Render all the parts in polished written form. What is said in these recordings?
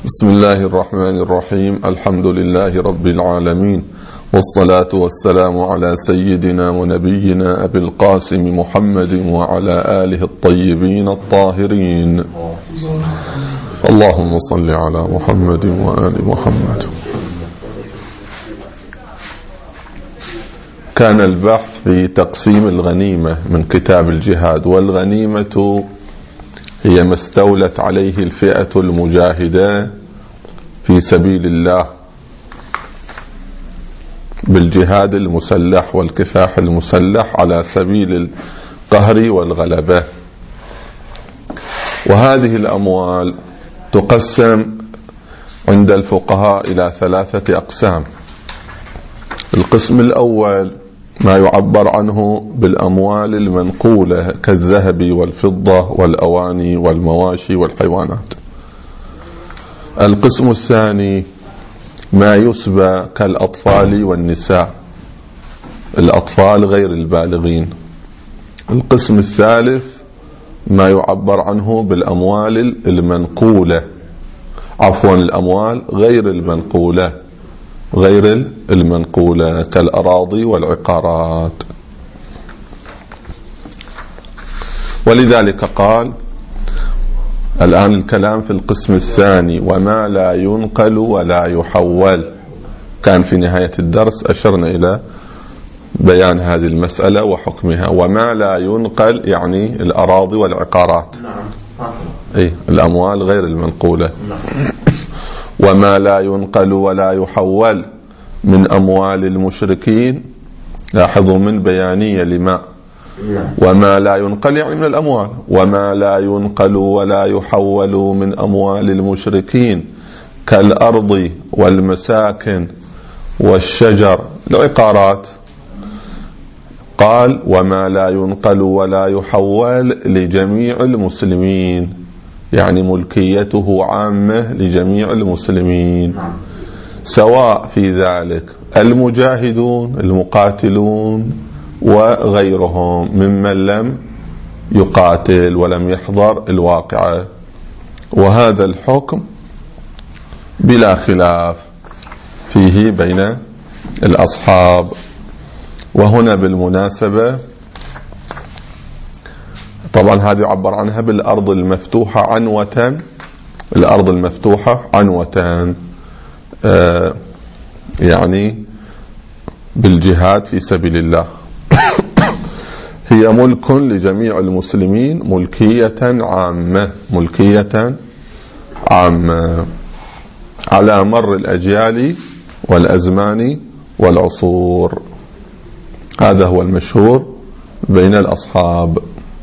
بسم الله الرحمن الرحيم. الحمد لله رب العالمين، والصلاة والسلام على سيدنا ونبينا أبي القاسم محمد وعلى آله الطيبين الطاهرين. اللهم صل على محمد وآل محمد. كان البحث في تقسيم الغنيمة من كتاب الجهاد، والغنيمة هي ما استولت عليه الفئة المجاهدة في سبيل الله بالجهاد المسلح والكفاح المسلح على سبيل القهر والغلبة. وهذه الأموال تقسم عند الفقهاء إلى 3 أقسام. القسم الأول ما يعبر عنه بالأموال المنقولة كالذهب والفضة والأواني والمواشي والحيوانات. القسم الثاني ما يسبى كالأطفال والنساء، الأطفال غير البالغين. القسم الثالث ما يعبر عنه بالأموال المنقولة، الأموال غير المنقولة كالأراضي والعقارات. ولذلك قال الآن الكلام في القسم الثاني: وما لا ينقل ولا يحول. كان في نهاية الدرس أشرنا إلى بيان هذه المسألة وحكمها. وما لا ينقل يعني الأراضي والعقارات، الأموال غير المنقولة. وما لا ينقل ولا يحول من أموال المشركين. لاحظوا من بيانية لما. وما لا ينقل يعني من الأموال. وما لا ينقل ولا يحول من أموال المشركين كالأرض والمساكن والشجر، العقارات. قال وما لا ينقل ولا يحول لجميع المسلمين، يعني ملكيته عامة لجميع المسلمين، سواء في ذلك المجاهدون المقاتلون وغيرهم ممن لم يقاتل ولم يحضر الواقعة. وهذا الحكم بلا خلاف فيه بين الأصحاب. وهنا بالمناسبة طبعا هذه يعبر عنها بالأرض المفتوحة عنوة. الأرض المفتوحة عنوة يعني بالجهاد في سبيل الله. هي ملك لجميع المسلمين، ملكية عامة على مر الأجيال والأزمان والعصور. هذا هو المشهور بين الأصحاب.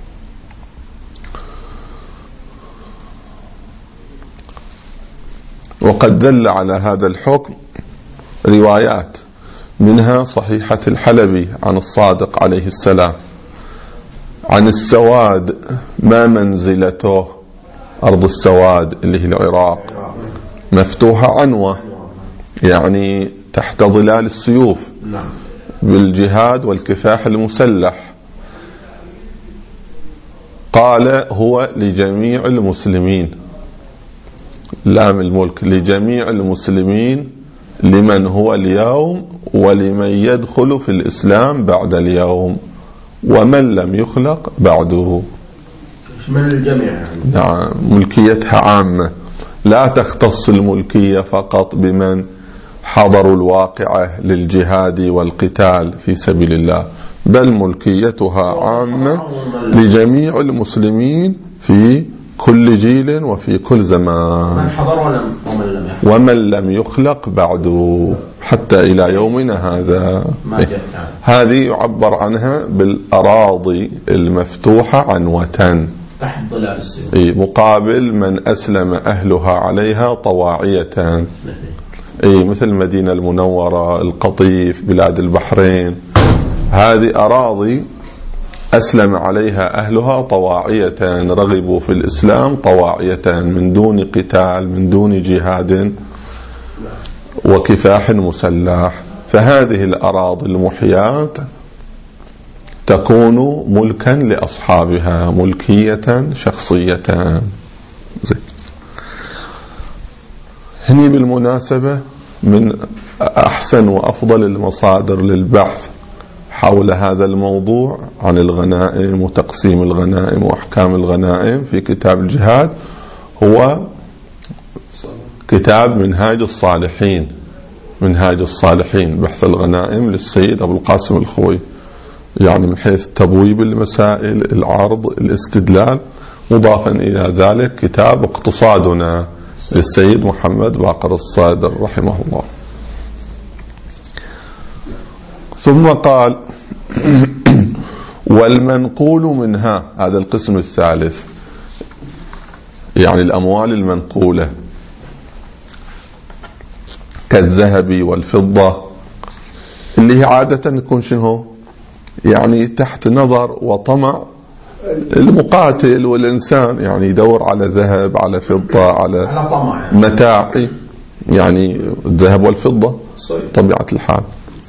وقد دل على هذا الحكم روايات، منها صحيحة الحلبي عن الصادق عليه السلام عن السواد ما منزلته. أرض السواد اللي هي العراق مفتوحة عنوة، يعني تحت ظلال السيوف بالجهاد والكفاح المسلح. قال هو لجميع المسلمين، لام الملك لجميع المسلمين، لمن هو اليوم ولمن يدخل في الإسلام بعد اليوم ومن لم يخلق بعده. من الجميع يعني ملكيتها عامة، لا تختص الملكية فقط بمن حضروا الواقعة للجهاد والقتال في سبيل الله، بل ملكيتها عامة لجميع المسلمين في كل جيل وفي كل زمان، من حضر ومن لم يخلق بعده حتى إلى يومنا هذا. هذه يعبر عنها بالأراضي المفتوحة عنوة تحت ظلال السيوف، مقابل من أسلم أهلها عليها طواعية، مثل المدينة المنورة، القطيف، بلاد البحرين. هذه أراضي أسلم عليها أهلها طواعية، رغبوا في الإسلام طواعية من دون قتال، من دون جهاد وكفاح مسلح. فهذه الأراضي المحيات تكون ملكا لأصحابها، ملكية شخصية. هني بالمناسبة من أحسن وأفضل المصادر للبحث حول هذا الموضوع عن الغنائم وتقسيم الغنائم وأحكام الغنائم في كتاب الجهاد هو كتاب منهاج الصالحين، منهاج الصالحين بحث الغنائم للسيد أبو القاسم الخوي، يعني من حيث تبويب المسائل، العرض، الاستدلال، مضافا إلى ذلك كتاب اقتصادنا للسيد محمد باقر الصادر رحمه الله. ثم قال والمنقول منها، هذا القسم الثالث، يعني الأموال المنقولة كالذهب والفضة، اللي هي عادة تكون شنو؟ يعني تحت نظر وطمع المقاتل والإنسان، يعني يدور على ذهب، على فضة، على متاع، يعني الذهب والفضة طبيعة الحال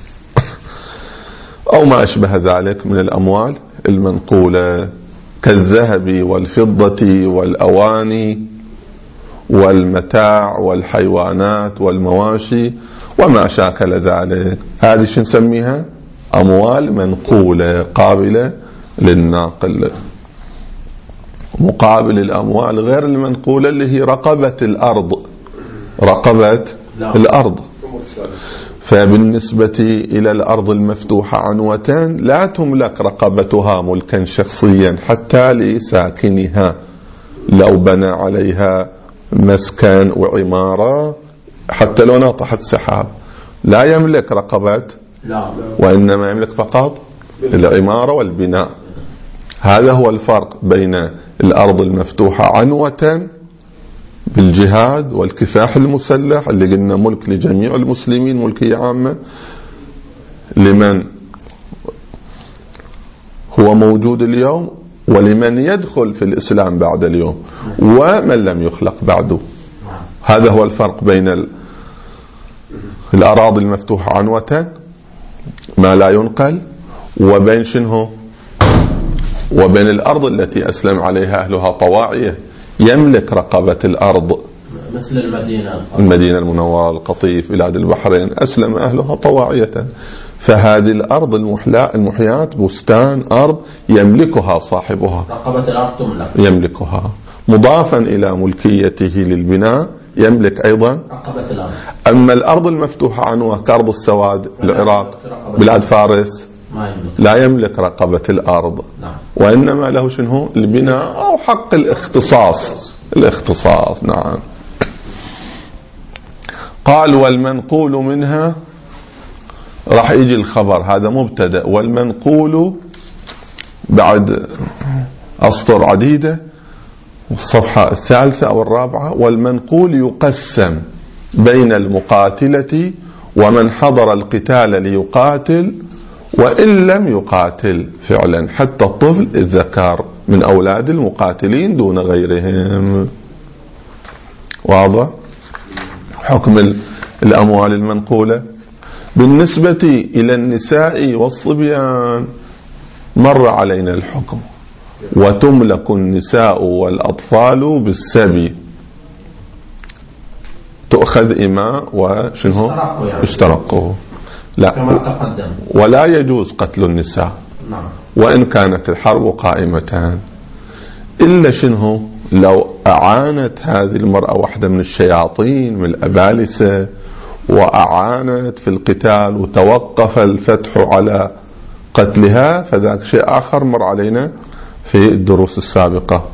أو ما أشبه ذلك من الأموال المنقولة كالذهب والفضة والأواني والمتاع والحيوانات والمواشي وما شاكل ذلك. هذه شو نسميها؟ أموال منقولة قابلة للناقل، مقابل الأموال غير المنقولة اللي هي رقبة الأرض، رقبة الأرض. فبالنسبة إلى الأرض المفتوحة عنوتان لا تملك رقبتها ملكا شخصيا حتى لساكنها، لو بنى عليها مسكن وعمارة حتى لو ناطحت سحاب لا يملك رقبة، وإنما يملك فقط العمارة والبناء. هذا هو الفرق بين الأرض المفتوحة عنوة بالجهاد والكفاح المسلح اللي قلنا ملك لجميع المسلمين، ملكية عامة لمن هو موجود اليوم ولمن يدخل في الإسلام بعد اليوم ومن لم يخلق بعده. هذا هو الفرق بين الأراضي المفتوحة عنوة ما لا ينقل وبين شنو؟ وبين الأرض التي أسلم عليها أهلها طواعية، يملك رقبة الأرض مثل المدينة المنورة، القطيف، بلاد البحرين، أسلم أهلها طواعية. فهذه الأرض المحيات بستان أرض يملكها صاحبها، رقبة الأرض تملك، يملكها مضافا إلى ملكيته للبناء يملك أيضا رقبة الأرض. أما الأرض المفتوحة عنوة كأرض السواد، العراق، بلاد فارس، لا يملك رقبة الأرض، وإنما له شنو؟ البناء أو حق الاختصاص. نعم. قال والمنقول منها، راح يجي الخبر هذا مبتدأ، والمنقول بعد أسطر عديدة، الصفحة الثالثة أو الرابعة، والمنقول يقسم بين المقاتلة ومن حضر القتال ليقاتل وإن لم يقاتل فعلا، حتى الطفل الذكر من أولاد المقاتلين دون غيرهم. واضح حكم الأموال المنقولة. بالنسبة إلى النساء والصبيان مر علينا الحكم، وتملك النساء والأطفال بالسبي، تؤخذ إماء وشنو اشترقوا، لا كما تقدم، ولا يجوز قتل النساء وإن كانت الحرب قائمة، إلا شنو لو أعانت هذه المرأة واحدة من الشياطين من الأبالسة وأعانت في القتال وتوقف الفتح على قتلها، فذاك شيء آخر مر علينا في الدروس السابقة.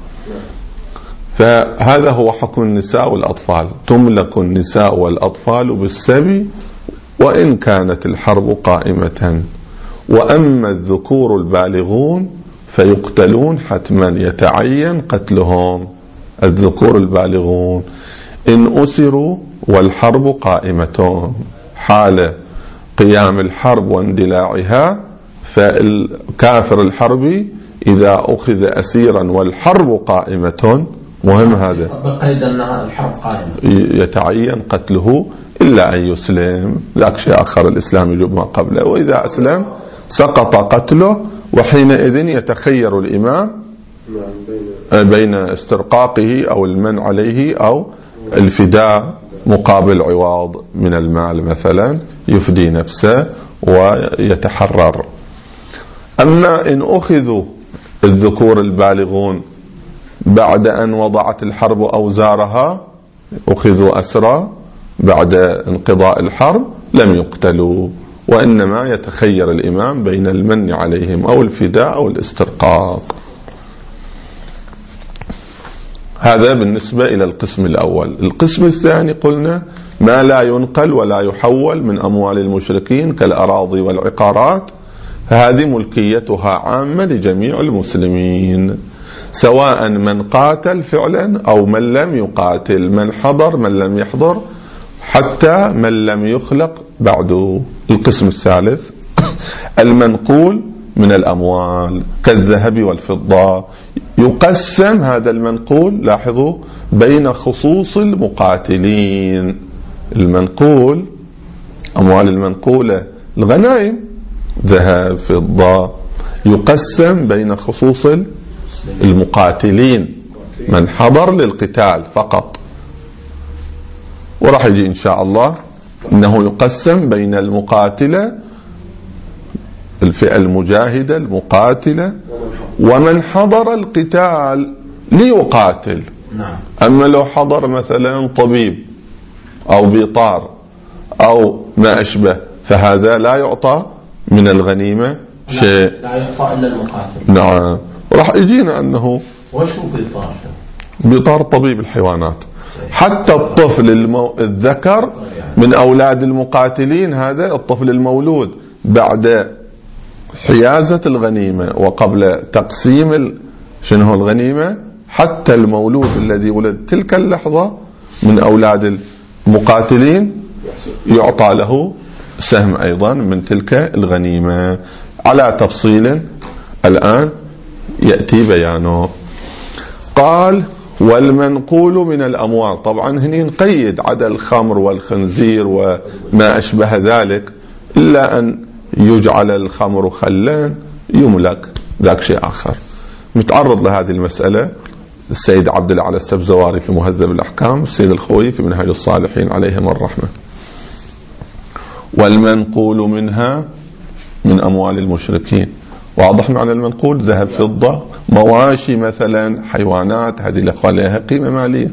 فهذا هو حكم النساء والأطفال، تملك النساء والأطفال بالسبي وإن كانت الحرب قائمة. وأما الذكور البالغون فيقتلون حتما، يتعين قتلهم. الذكور البالغون إن أسروا والحرب قائمة، حال قيام الحرب واندلاعها، فالكافر الحربي إذا أخذ أسيرا والحرب قائمة، مهم هذا بقيد أنها الحرب قائمة، يتعين قتله إلا أن يسلم، ذاك شيء آخر الإسلام يجب ما قبله. وإذا أسلم سقط قتله، وحينئذ يتخير الإمام بين استرقاقه أو المن عليه أو الفداء مقابل عوض من المال مثلا يفدي نفسه ويتحرر. أما إن أخذوا الذكور البالغون بعد أن وضعت الحرب أوزارها، أخذوا أسرى بعد انقضاء الحرب، لم يقتلوا، وإنما يتخير الإمام بين المن عليهم أو الفداء أو الاسترقاق. هذا بالنسبة إلى القسم الأول. القسم الثاني قلنا ما لا ينقل ولا يحول من أموال المشركين كالأراضي والعقارات، هذه ملكيتها عامة لجميع المسلمين، سواء من قاتل فعلا أو من لم يقاتل، من حضر من لم يحضر، حتى من لم يخلق بعد. القسم الثالث المنقول من الأموال كالذهب والفضة، يقسم هذا المنقول، لاحظوا، بين خصوص المقاتلين. المنقول، أموال المنقولة، الغنائم، ذهب فضة، يقسم بين خصوص المقاتلين، من حضر للقتال فقط. وراح يجي إن شاء الله أنه يقسم بين المقاتلة، الفئة المجاهدة المقاتلة، ومن حضر القتال ليقاتل. أما لو حضر مثلا طبيب أو بيطار أو ما أشبه، فهذا لا يعطى من الغنيمة شيء، لا يعطى إلا المقاتل. نعم. وراح يجينا أنه وش هو بيطار؟ بيطار طبيب الحيوانات. حتى الطفل الذكر من أولاد المقاتلين، هذا الطفل المولود بعد حيازة الغنيمة وقبل تقسيم شنو الغنيمة، حتى المولود الذي ولد تلك اللحظة من أولاد المقاتلين يعطى له سهم أيضا من تلك الغنيمة، على تفصيل الآن يأتي بيانه. قال والمنقول من الأموال، طبعا هنا نقيد عدا الخمر والخنزير وما أشبه ذلك، إلا أن يجعل الخمر خلا يملك، ذاك شيء آخر. متعرض لهذه المسألة السيد عبد الأعلى السبزواري في مهذب الأحكام، السيد الخوي في منهج الصالحين عليهم الرحمة. والمنقول منها من أموال المشركين، واضح معنى المنقول، ذهب فضة، مواشي مثلا، حيوانات، هذه الأخوة لها قيمة مالية.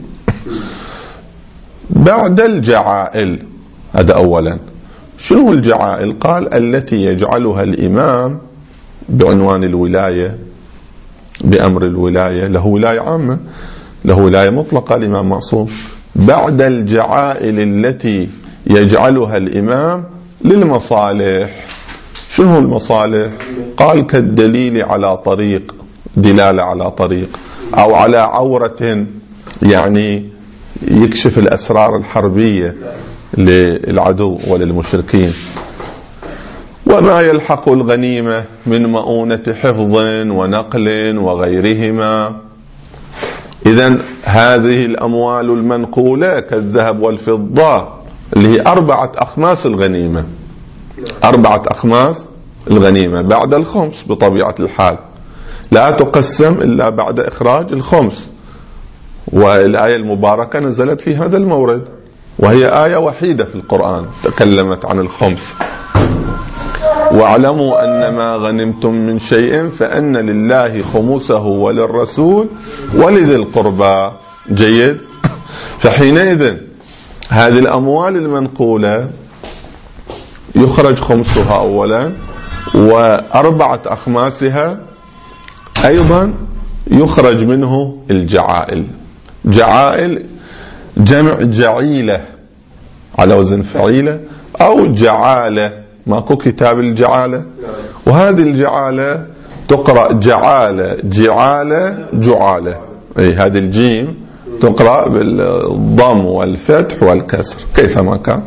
بعد الجعائل، هذا أولا. شنو الجعائل؟ قال التي يجعلها الإمام بعنوان الولاية، بأمر الولاية، له ولاية عامة، له ولاية مطلقة، الإمام معصوم. بعد الجعائل التي يجعلها الإمام للمصالح. شنو المصالح؟ قال كالدليل على طريق، دلالة على طريق، أو على عورة، يعني يكشف الأسرار الحربية للعدو وللمشركين. وما يلحق الغنيمة من مؤونة حفظ ونقل وغيرهما. إذن هذه الأموال المنقولة كالذهب والفضة اللي هي 4 أخماس الغنيمة، 4 أخماس الغنيمة بعد الخمس بطبيعة الحال، لا تقسم إلا بعد إخراج الخمس. والآية المباركة نزلت في هذا المورد، وهي آية وحيدة في القرآن تكلمت عن الخمس. واعلموا أن ما غنمتم من شيء فأن لله خمسه وللرسول ولذي القربى. جيد. فحينئذ هذه الأموال المنقولة يخرج خمسها أولا، و4 أخماسها أيضا يخرج منه الجعائل. جعائل جمع جعيلة على وزن فعيلة، أو جعالة، ماكو كتاب الجعالة، وهذه الجعالة تقرأ جعالة، جعالة، جعالة، أي هذه الجيم تقرأ بالضم والفتح والكسر كيفما كان.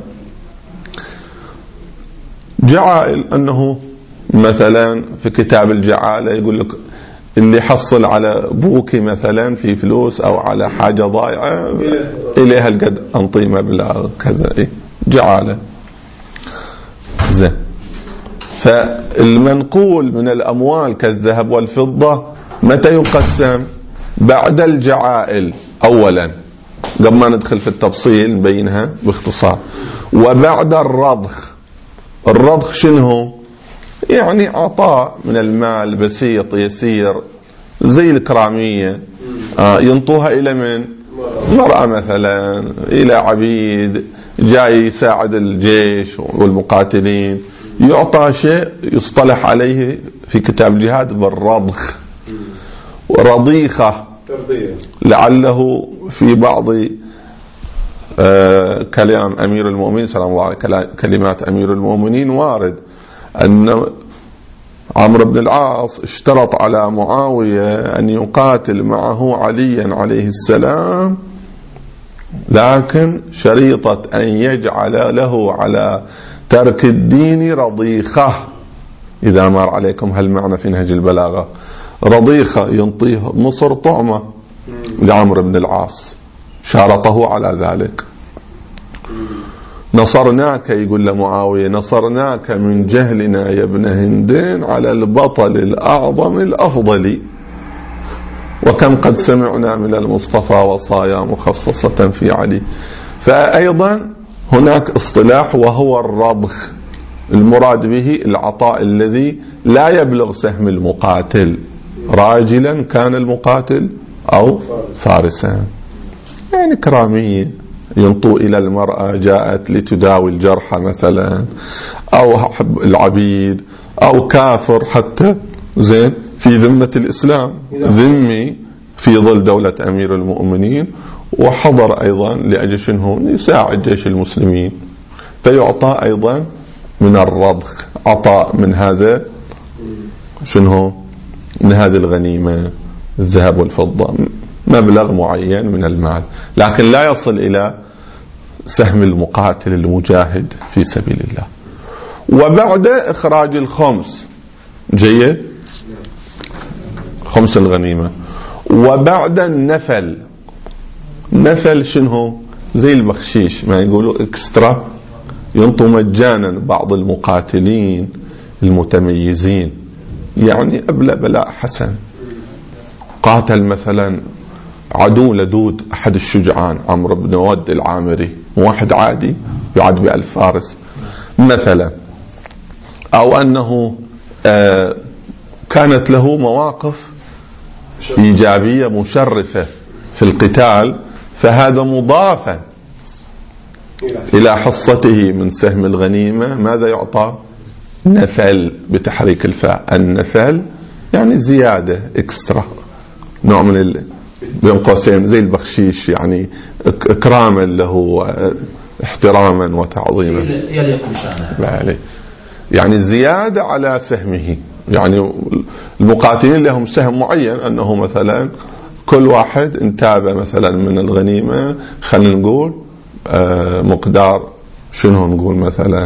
جعائل أنه مثلا في كتاب الجعالة يقول لك اللي حصل على بوكي مثلا في فلوس أو على حاجة ضائعة إليها القد أنطي مبلغ كذا، إيه؟ جعالة. زين. فالمنقول من الأموال كالذهب والفضة متى يقسم؟ بعد الجعائل أولا، قبل ما ندخل في التفصيل نبينها باختصار. وبعد الرضخ، الرضخ شنو؟ يعني عطاء من المال بسيط يسير زي الكرامية، ينطوها إلى من؟ مرأة مثلا، إلى عبيد جاي يساعد الجيش والمقاتلين، يعطى شيء يصطلح عليه في كتاب الجهاد بالرضخ. ورضيخة لعله في بعض كلام أمير المؤمنين سلام الله عليه، كلمات أمير المؤمنين وارد أن عمرو بن العاص اشترط على معاوية أن يقاتل معه عليا عليه السلام، لكن شريطة أن يجعل له على ترك الدين رضيخة. إذا مر عليكم هالمعنى في نهج البلاغة، رضيخة ينطيه مصر طعمة لعمرو بن العاص، شارطه على ذلك. نصرناك، يقول لمعاوية، نصرناك من جهلنا يا ابن هندين على البطل الأعظم الأفضل، وكم قد سمعنا من المصطفى وصايا مخصصة في علي. فأيضا هناك اصطلاح وهو الرضخ، المراد به العطاء الذي لا يبلغ سهم المقاتل، راجلا كان المقاتل أو فارسا، يعني كرامية، ينطو إلى المرأة جاءت لتداوي الجرحى مثلا، أو العبيد، أو كافر حتى زين في ذمة الإسلام، ذمي في ظل دولة أمير المؤمنين، وحضر أيضا لأجل شنو؟ يساعد جيش المسلمين، فيعطى أيضا من الرضخ، عطاء من هذا شنو؟ من هذه الغنيمة، الذهب والفضة، مبلغ معين من المال، لكن لا يصل إلى سهم المقاتل المجاهد في سبيل الله. وبعد إخراج الخمس، جيد، خمس الغنيمة. وبعد النفل، نفل شنو؟ زي البخشيش، ما يقولوا اكسترا، ينطوا مجانا بعض المقاتلين المتميزين، يعني أبلى بلاء حسن، قاتل مثلا عدو لدود أحد الشجعان عمرو بن ود العامري، واحد عادي يعد ب1000 فارس مثلا، أو أنه كانت له مواقف إيجابية مشرفة في القتال، فهذا مضافا إلى حصته من سهم الغنيمة. ماذا يعطى؟ نفل، بتحريك الفاء، النفل يعني زيادة، اكسترا، نوع من بين قوسين زي البخشيش، يعني إكراما له، احتراما وتعظيما، يعني زيادة على سهمه. يعني المقاتلين لهم سهم معين، أنه مثلا كل واحد انتاب مثلا من الغنيمة، خلينا نقول مقدار شنو نقول مثلا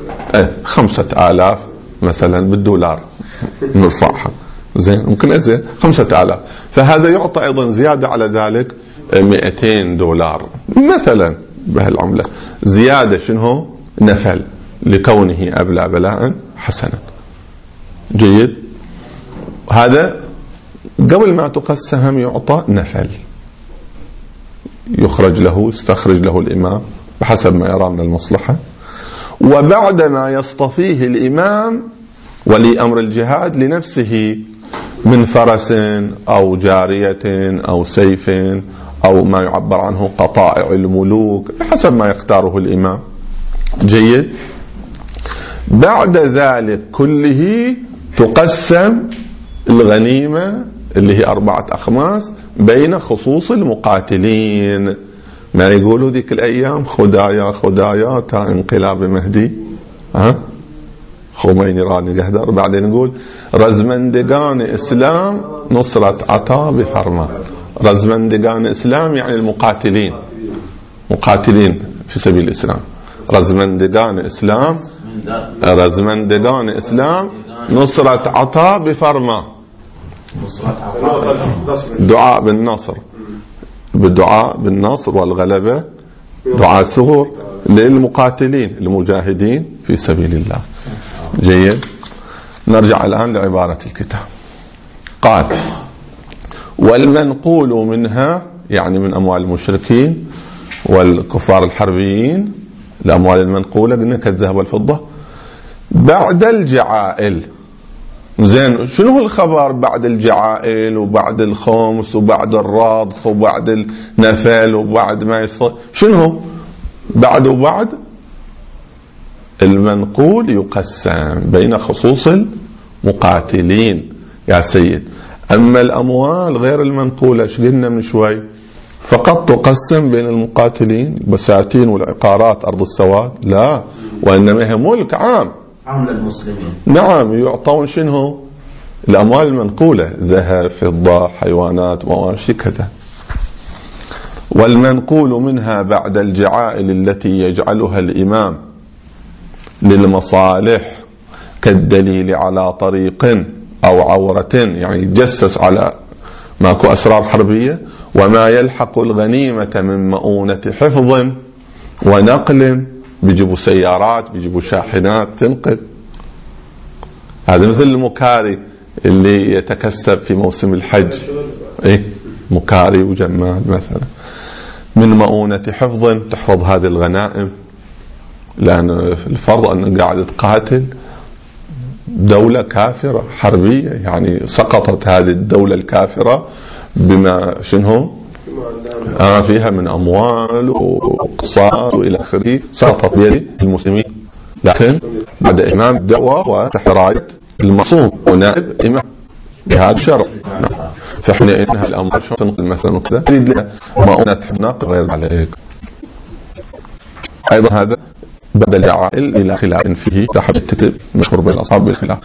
5000 مثلا بالدولار نرفعها، زين، ممكن أزيد 5000، فهذا يعطى أيضا زيادة على ذلك 200 دولار مثلا بهالعملة، زيادة شنو؟ نفل، لكونه أبلى بلاء حسنا. جيد، هذا قبل ما تقسم يعطى نفل، يخرج له، يستخرج له الإمام بحسب ما يرى من المصلحة. وبعد ما يصطفيه الإمام ولي أمر الجهاد لنفسه من فرس أو جارية أو سيف أو ما يعبر عنه قطائع الملوك، بحسب ما يختاره الإمام. جيد، بعد ذلك كله تقسم الغنيمة اللي هي 4 أخماس بين خصوص المقاتلين. ما يقولوا ذيك الأيام خدايا خدايا تا انقلاب مهدي، خميني راني قهدر، بعدين نقول رزمندقان إسلام نصرة عطا بفرمان. رزمندقان إسلام يعني المقاتلين، مقاتلين في سبيل الإسلام. رزمندقان إسلام، رزمندقان إسلام نصرة عطا بفرمان، دعاء بالنصر، بالدعاء بالنصر والغلبة، دعاء الثغور للمقاتلين المجاهدين في سبيل الله. جيد، نرجع الآن لعبارة الكتاب. قال والمنقول منها، يعني من أموال المشركين والكفار الحربيين، الأموال المنقولة قلنا كالذهب والفضة بعد الجعائل. زين، شنو الخبر بعد الجعائل وبعد الخمس وبعد الرضخ وبعد النفل وبعد ما يصير؟ شنو بعد؟ وبعد المنقول يقسم بين خصوص المقاتلين يا سيد. أما الأموال غير المنقولة ايش قلنا من شوي؟ فقط تقسم بين المقاتلين، بساتين والعقارات أرض السواد لا، وإنما هي ملك عام للمسلمين. نعم، يعطون شنو؟ الأموال المنقولة، ذهب فضة حيوانات مواشي كذا. والمنقول منها بعد الجعائل التي يجعلها الإمام للمصالح كالدليل على طريق أو عورة، يعني يتجسس على ماكو أسرار حربية، وما يلحق الغنيمة من مؤونة حفظ ونقل، بيجيبوا سيارات بيجيبوا شاحنات تنقل. هذا مثل المكاري اللي يتكسب في موسم الحج، إيه مكاري وجمال مثلا، من مؤونة حفظ تحفظ هذه الغنائم، لأن الفرض أن قاعد تقاتل دولة كافرة حربية، يعني سقطت هذه الدولة الكافرة بما شنو فيها من أموال واقتصاد وإلى آخره، سقطت بيد المسلمين. لكن بعد إمام الدعوة وتحت راية المصوم ونائب إمام بهذا الشرف، فحين إنها الأمر شو تنقل مثلا وكذا تريد لها مؤونة ناقل غير عليك. أيضا هذا بدل العائل إلى خلاف فيه تحت التتب مشهور بين الأصحاب بالخلاف.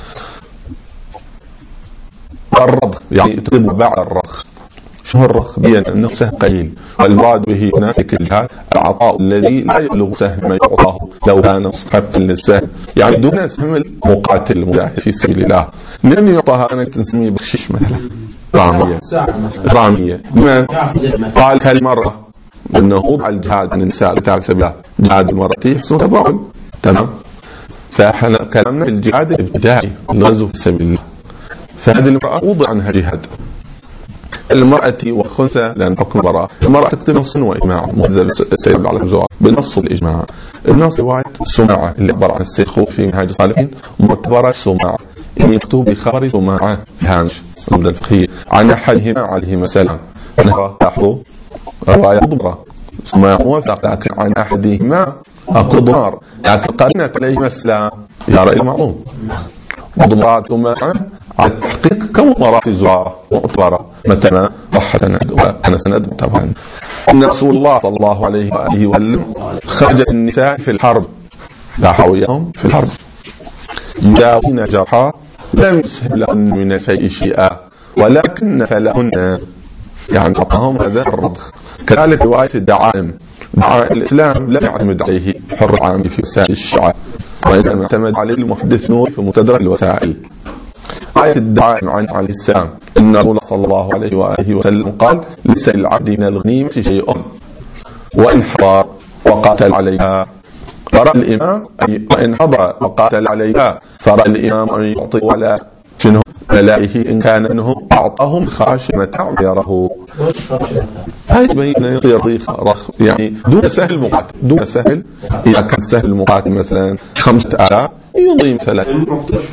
الرضخ يعني تقريبا بعد الرضخ. شو الرضخ؟ بين أنه سهم قليل، والمراد به هناك الجهاد العطاء الذي لا يبلغ سهم يعطاه لو كان مستحقا للسهم، يعني دون سهم المقاتل المجاهد في سبيل الله. لم يعطاها أنا تسميه بخشيش مثلا رامية. لمن قال كالمرأة أنه وضع الجهاد عن النساء لتعب سبيلها، جهاد المرأة يحسن تباعد، تمام. فاحنا كلامنا في الجهاد الابتدائي الغزو في سبيل الله، فهذه المرأة وضع عنها جهاد. المرأة والخنثى لأن حكم براء، المرأة تكتب نص وإجماع مهذب سيد على الزواج بنص الإجماع. النص رواية سماعة اللي عبر عن السيد خوف في منهاج الصالحين، معتبرة سماعة يعني مكتوب بخبر سماعة في هامش العمدة الفقهية عن أحدهما عليهما السلام. نرى لاحظوا رواية ضمرة سماعة موثق، لكن عن أحدهما أقدار لكن قرنت عليهما السلام يا رأي المعلوم. وضمرات سماعة على التحقيق كمضمرات الزرارة معتبرة متى ما صح سند، وأنا سند طبعا. أن رسول الله صلى الله عليه وآله وسلم خرج النساء في الحرب، لاحوا إياهم في الحرب يداوين جرحى لم يسهب لهن من الفيء شيئا، ولكن فلهن يعني أعطاهم هذا الرضخ. كذلك رواية الدعائم، دعائم الإسلام لا يعتمد عليه حر عام في وسائل الشعب، وإنما اعتمد عليه المحدث نور في متدرج الوسائل. آية الدعائم عن عليه السلام إن رسول صلى الله عليه وآله وسلم قال ليس للعبد من الغنيمة شيء وإن حضر وقاتل عليها فرأى الإمام، وإن حضر وقاتل عليها فرأى الإمام أن يعطي ولا شنو ملائه إن كان أنه أعطاهم خاشمة تعبيره. هاي بين يطير رخ يعني دون سهل مقاتل، دون سهل. إذا كان سهل المقاتل مثلا 5000 يضيم 3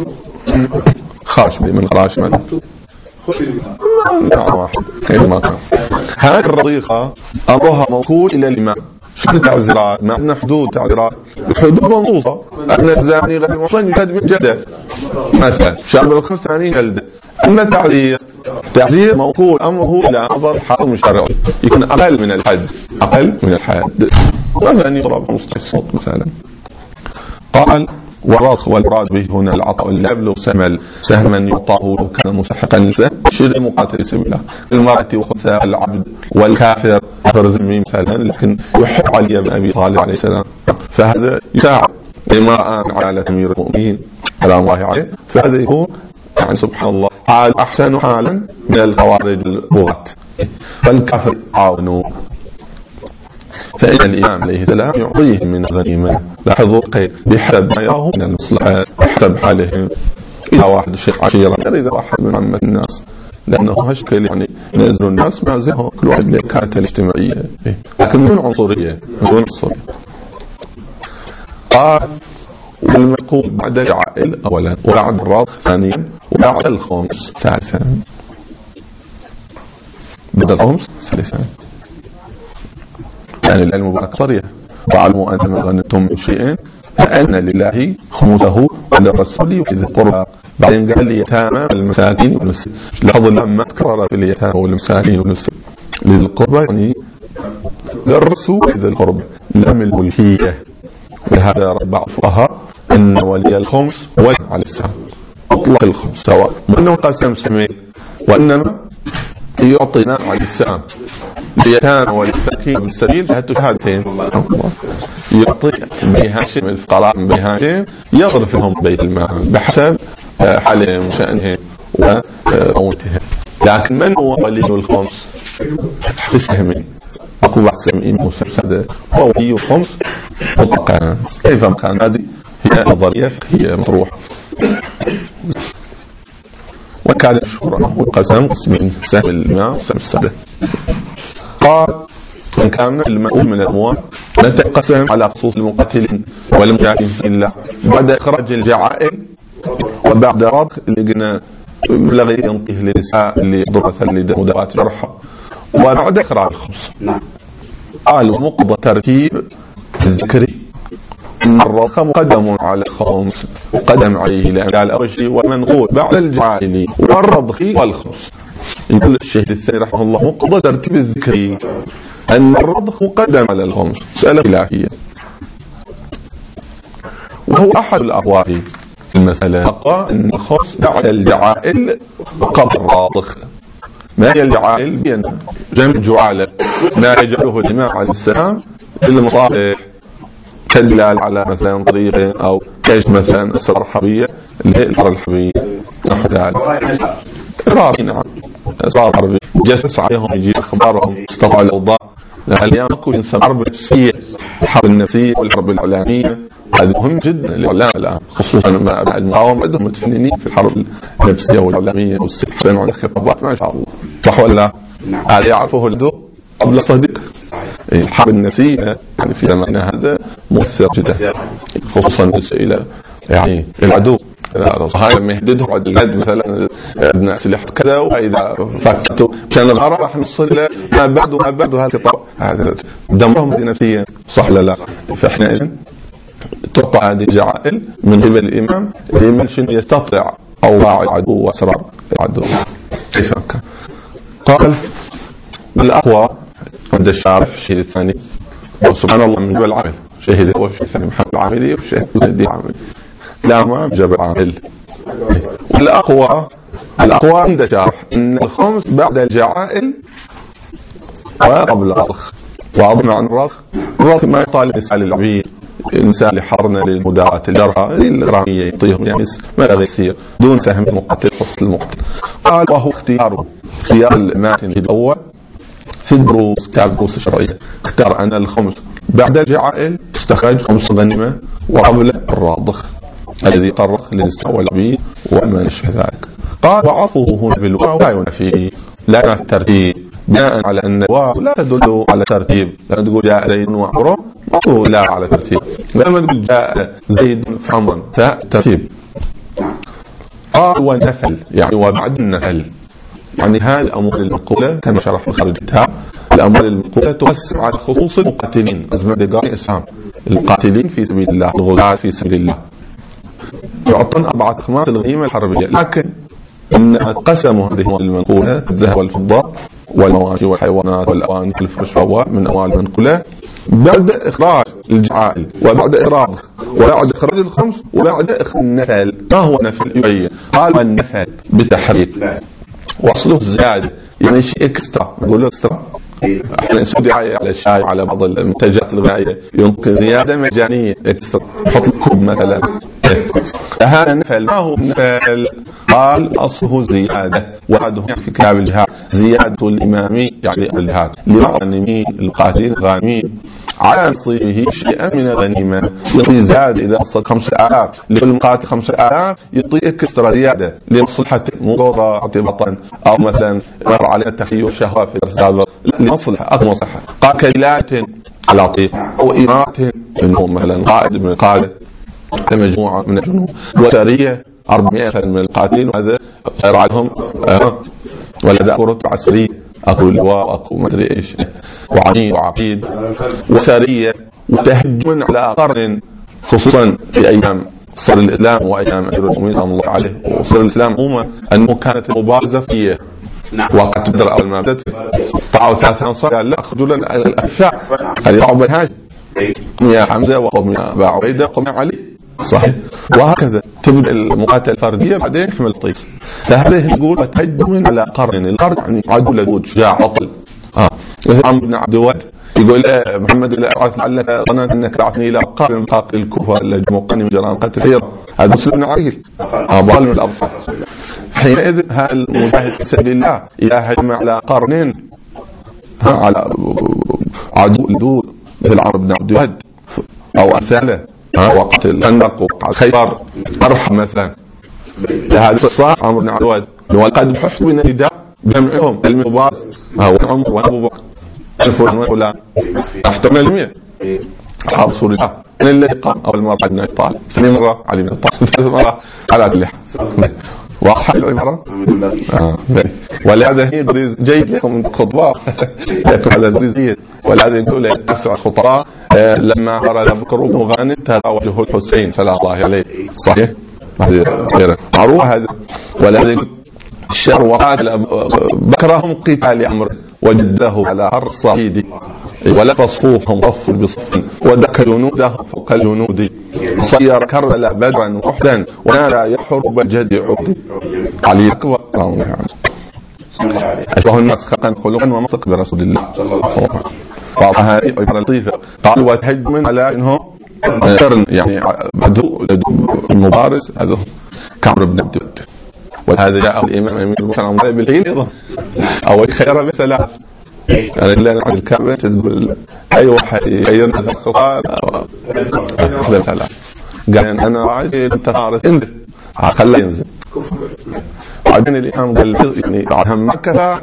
خاشمة من خاشمة نعم واحد كيف ما كان. هذه الرضيخة أمرها موكول إلى الإمام. شنو تعزيرات؟ ما عندنا حدود تعزيرات، الحدود منصوصة. أن الزاني غير المحصن يجلد من جلدة مثلا، شاب ال85 جلدة. أما تعزير موكول أمره إلى نظر حاكم شرعي يكون أقل من الحد، أقل من الحد، وأن يضرب مصطلح الصوت مثلا. قال والرضخ والمراد به هنا العطاء اللي يبلغ سهما يعطاه لو كان مستحقا للسهم شيء المقاتل سبيل الله. المرأة وخنثى العبد والكافر ذمي مثلا، لكن يحب علي بن أبي طالب عليه السلام، فهذا يساعد امرأة على أمير المؤمنين سلام الله عليه، فهذا يكون يعني سبحان الله حال أحسن حالا من الخوارج البغاة. فالكافر عاونوا، فإن الإمام عليه السلام يعطيه من غنيمة. لاحظوا القيد بحسب ما يراه من المصلحة، بحسب حالهم. إذا واحد شيخ عشيرة، إذا واحد من عامة الناس لأنه هالشكل يعني نزل الناس ما زهوا كل واحد له كارته الاجتماعية، لكن بدون عنصرية. قال والمقول بعد الجعائل أولا، وبعد الرضخ ثانيا، وبعد الخمس ثالثا. بعد الخمس ثالثا يعني العلم بالأكثرية. واعلموا أن ما غنمتم من شيء فأن لله خمسه وللرسول وذي القربى. بعدين قال اليتامى والمساكين والمسكين. لاحظوا لما تكرر في اليتامى والمساكين والمسكين لذي القربى يعني للرسول وذي القربى لم الملكية. لهذا ربع الفقهاء أن ولي الخمس ولي على السهم أطلق الخمس سواء، وأنه قسم سمين، وإنما يعطينا على السهم اليتامى والمساكين والسبيل شهادتين. يعطي بني هاشم الفقراء من بني هاشم يصرفهم بيت المال بحسب حالهم وشأنهم وقوتهم. لكن من هو ولي الخمس في السهمين؟ أكو بعض السهمين مسدسة هو ولي الخمس مطلقا. كيف كان؟ هذه هي نظرية فقهية مطروحة. وكان مشهورا والقسم قسمين، سهم الماء وسهم السدة. قال إن كان المأمول من الأموال نتقسم على خصوص المقاتلين والمجاهدين في سبيل الله بعد إخراج الجعائل وبعد رضخ اللي قلنا مبلغ ينقيه للنساء اللي ضربت لمداواة جرحى وبعد إخراج الخمس. قالوا مقتضى ترتيب الذكري إن الرضخ مقدم على الخمس وقدم عليه، لأن قال أول شيء والمنقول بعد الجعائل والرضخ والخمس. يقول الشيخ الثاني رحمه الله مقتضى ترتيب الذكري أن الرضخ مقدم على الخمس، مسألة خلافية، وهو أحد الأقوال في المسألة. أقوى أن الخمس بعد الجعائل وقبل الرضخ. ما هي الجعائل؟ بين جمع جعالة ما يجعله الإمام عليه السلام للمصالح كالدلال على مثلا طريق أو كيش مثلا أسرار حربية الأسرار الحربية نحو ذلك. نعم أسرار حربية جسس عليهم يجي أخبارهم استطاع الأوضاع. اليوم أكو إنسان حرب نفسية، الحرب النفسية والحرب الإعلامية هذا مهم جدا للإعلام الآن، خصوصا مع المقاومة عندهم متفننين في الحرب النفسية والإعلامية والسحر والخطابات ما شاء الله. صح ولا لا؟ هذا يعرفه العدو قبل صديق. الحرب النفسية يعني في زماننا هذا مؤثر جدا، خصوصا إلى يعني العدو. هاي لما يهددهم عدد مثلا ابناء سلاح كذا، وإذا فكتوا كان الغرب راح نوصل إلى ما بعد هذا الخطاب، هذا دمرهم نفسيا. صح ولا لا؟ فإحنا إذن تعطى هذه الجعائل من قبل الإمام لمن شنو يستطيع أوضاع العدو وأسرار العدو. كيف كان؟ قال بالأقوى عند الشارح الشهيد الثاني سبحان الله من جبل عامل شهيد هو الشهيد الثاني محمد العاملي والشهيد زيد العاملي لا ما بجبل عامل. والأقوى عند الشارح أن الخمس بعد الجعائل وقبل الرضخ. وأظن عن الرضخ ما يطالب النساء للعبيد، النساء اللي حرنا للمداواة الجرحى الرامية يعطيهم يعني ما يصير دون سهم المقتل فصل المقتل. قال وهو اختيار الماتن الأول في الدروس كتاب الدروس الشرعية. اختار أن الخمس بعد الجعائل تستخرج خمس غنيمة وقبل الرضخ الذي يطرق للنساء والعبيد وما نشبه ذلك. قال وعطفه هنا بالواو لا ينافي الترتيب بناء على أن الواو لا تدل على ترتيب. لما تقول جاء زيد وعمر معطوه لا على ترتيب، لما تقول جاء زيد فعمر ترتيب. قال ونفل يعني وبعد النفل يعني هذه الأموال المنقولة كما شرح في خارج الكتاب. الأموال المنقولة تقسم على خصوص المقاتلين، أزمة دقائق إسلام القاتلين في سبيل الله، الغزاة في سبيل الله، يعطون 4 أخماس الغنيمة الحربية. لكن إن قسموا هذه الأموال المنقولة الذهب والفضة والمواشي والحيوانات والأواني والفرش من أموال المنقولة بعد إخراج الجعائل وبعد إخراج وبعد إخراج الخمس وبعد النفل. ما هو نفل؟ يبين. قال النفل بالتحريك وصله الزيادة يعني شيء اكسترا، نقول له اكسترا. احنا نسوي دعاية على الشاي على بعض المنتجات الغذائية ينقي زيادة مجانية اكسترا، حط الكوب مثلا هذا نفل. ما هو نفل؟ قال أصله زيادة، وهذا في كتاب الجهاد زيادة الإمامي يعني الجهاد لغنمي القاتلين غانمين على نصيبه شيئا من الغنيمة، يعطي زاد إذا أصل 5000 لكل مقاتل 5000 يعطي إكسترا زيادة لمصلحة مضورة اعتباطا أو مثلا مر على التخيل والشهوة في الرسالة، لمصلحة أو مصلحة. قال كيلات على عطيق أو إمارة إنه مثلا قائد من القادة مجموعة من الجنود وسرية 400 من القاتلين، وهذا غير عنهم ولا ذاكرة عسرية أكو لواء أكو مدري إيش وعميد وعقيد وسرية وتهجم على قرن، خصوصا في أيام صار الإسلام وأيام أمير المؤمنين رحمه الله عليه وصار الإسلام عموما أنه كانت المبارزة فيه وقت بدر أول ما بدت طلعوا 3 أنصار قال لا خذوا لنا الأفاع هذه طلعوا بالهاج يا حمزة وقوم يا أبا عبيدة وقوم يا علي صحيح. وهكذا تبدأ المقاتلة الفردية بعدين يحمل طيس. فهذا يقول وتهجم على قرن، القرن يعني عدو لدود شجاع بطل. مثل عمرو بن عبد الوهاب يقول محمد لا أعرف لعلك ظننت أنك بعثني إلى قرن قاتل الكوفة الذي مقني من جرائم قتل كثيرة. هذا مسلم بن عقيل ظالم من الأبصار. حينئذ هذا المجاهد في سبيل الله يهجم على قرن على عدو لدود مثل عمرو بن عبد الوهاب أو أمثاله وقت الخندق وقت خيبر أرحم مثلا. هذا الصح عمرو بن عبد الوهاب وقد حفظ من النداء جمعهم المبارز هو عمر وأبو بكر الفلان ولا احترم الجميع أصحاب رسول الله من الذي قام أول مرة علي بن أبي طالب، ثاني مرة علي بن أبي طالب، ثالث مرة على اللحى واضحة العبارة. ولهذا هي بريز جيد لكم من خطباء يكون هذا بريز جيد. ولهذا يقول يتسع الخطراء لما أراد بكر بن غانم تراوجه الحسين سلام الله عليه صحيح هذا معروف هذا. ولهذا يقول الشعر وقاتل بكرهم قتال أمر وجده على هر الصعيد ولف صفوفهم صف بصف ودك جنوده فوق الجنود صير كربلاء بدرا وحدا ونادى يحرب الجد عقد علي أكبر أشبه الناس خلقا خلقا ومنطق برسول الله صلى الله عليه وسلم. وعطاها عبارة لطيفة قال وتهجم على إنه قرن يعني بدو المبارز هذا كعب بن عبد الوهاب. وهذا جاء الإمام أمير المؤمنين بالحين أيضا أو خير بثلاث يعني لا نعد الكعبة تقول أي واحد يغيرنا ذا الخصال هذا ثلاث قال أنا راعي أنت عارف انزل خلاه ينزل. بعدين الإمام قال يعني هم مكة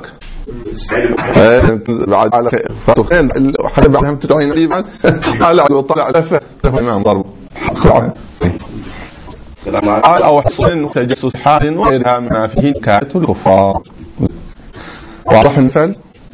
بعد على فتخيل حتى بعدها تدعين لي بعد قال وطلع لفه الإمام ضرب قال أو حصن تجسس حال وغيرها منافه كانت الكفار. واضح المثال؟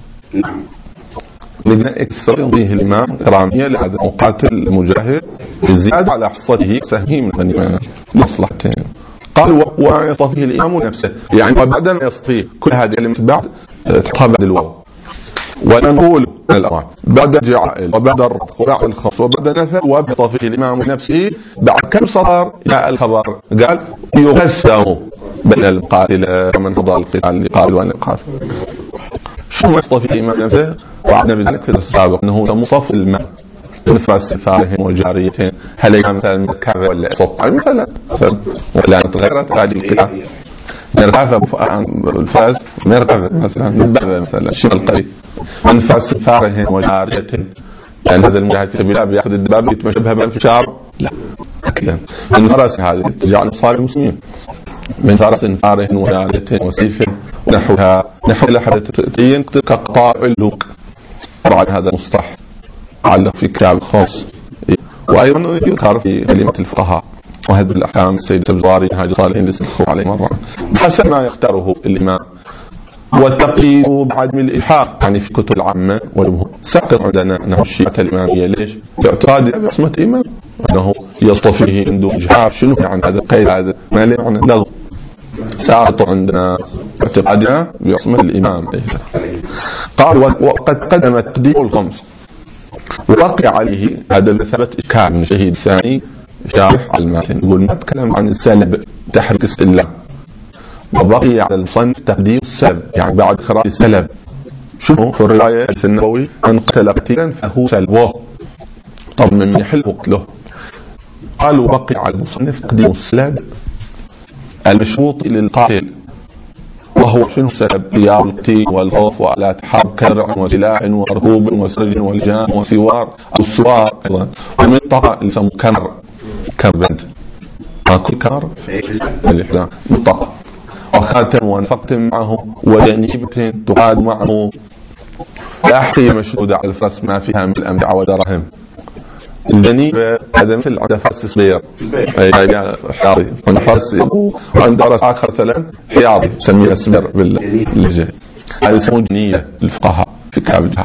لقنا اكسترا به الإمام كرامية لهذا مقاتل المجاهد بالزيادة على حصته سهمه من الغنيمة لمصلحتين. قال ويصطفيه الإمام نفسه يعني وبعد ما يصطفيه كل هذه الكلمات بعد تحطها بعد الواو ونقول الأوان بعد جعائل وبعد الرتق وبعد الخص وبعد نفر وبيصطفيه الإمام نفسه بعد كم صار جاء الخبر قال يغسه بين المقاتل ومن فضل القتال قال وأن القاتل شو يصطفي الإمام نفسه. وعدنا بذلك في السابق أنه مصف الماء نفاس فارهن وجاريتين هل يكون مثلا كذا ولا صوت مثلا ولا تغيرت هذه الكتاب مرغفة الفاس مرغفة مثلا نبغى مثلا الشيء القريب نفاس فارهن وجاريتين لأن هذا المجاهد في سبيل الله بيأخذ الدباب يتمشى بها بالفشار لا أكيد من فرس هذه تجعل صار المسلمين من فرس فارهن وجاريتين وسيف ونحوها نحو لحدتين كقطاع اللوك. طبعا هذا مصطلح علق في كتاب خاص وأيضا يذكر في كلمة الفقهاء وهذه الأحكام السيد الزواري هاج صالحين لسلخوا عليه مرة حسب ما يختاره الإمام. والتقليد بعدم الإلحاق يعني في كتب العامة والمهم سقط عندنا أنه الشيعة الإمامية ليش؟ باعتقاد بصمة إمام أنه يصطفيه عنده إجهار شنو يعني هذا القيد هذا ما له معنى لغو ساقط عندنا اعتقادنا بعصمة الإمام. قال وقد قدم تقديم الخمس ووقع عليه هذا اللي ثبت إشكال من شهيد ثاني شارح على الماتن يقول ما تكلم عن السلب تحريك السلة وبقي على المصنف تقديم السلب يعني بعد إخراج السلب شنو في الرواية النووي من قتل قتيلا فهو سلبه. طب من يحل قتله قال وبقي على المصنف تقديم السلب المشروط للقاتل، وهو شنو سبب ديار القتيل والخوف وآلات حرب كرع وسلاح وركوب وسرج والجام وسوار والسوار أيضا، ومن طاقة اللي يسموه كربند ما كل كار الإحلام طاقة، وخاتم وانفقت معه وجنيبة تقاد معه لاحقية مشهودة على الفرس ما فيها من الأمتعة ودرهم. الجنيبة هذا مثل عند فرس صغير حياضي، عند فرس وعند فرس آخر مثلا حياضي سميها سمر باللهجة، هذا يسمون جنية الفقهاء في كتاب الجهاد.